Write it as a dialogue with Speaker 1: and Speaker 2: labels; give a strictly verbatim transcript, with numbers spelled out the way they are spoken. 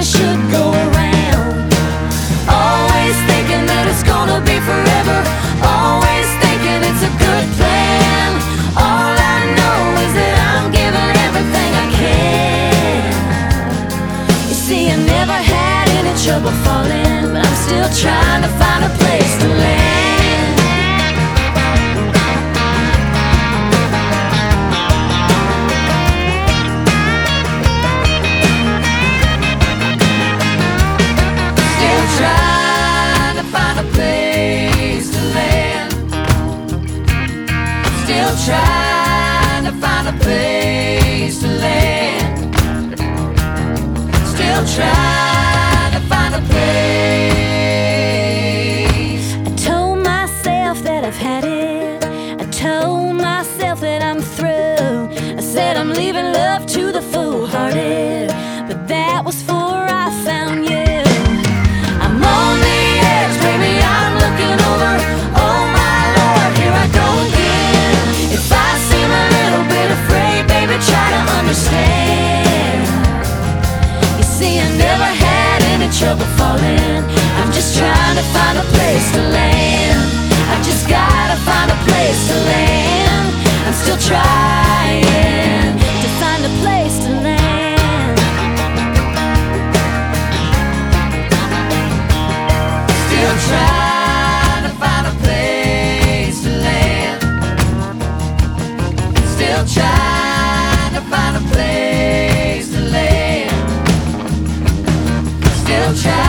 Speaker 1: should go around. Always thinking that it's gonna be forever, always thinking it's a good plan. All I know is that I'm giving everything I can. You see, I never had any trouble falling, but I'm still trying to find a place to land. Trying to find a place to land. Still trying to find a place. I told myself that I've had it. I told myself that I'm through. I said I'm leaving love to the foolhardy, but that was before I found you. I'm on the edge, baby, I'm looking over. Oh my Lord, here I go again. If I seem a little bit afraid, baby, try to understand. You see, I never had any trouble falling. I'm just trying to find a place to land. I just gotta find a place to land. I'm still trying to find a place to land. Still trying to find a place to land. Still trying to find a place to land. Still trying.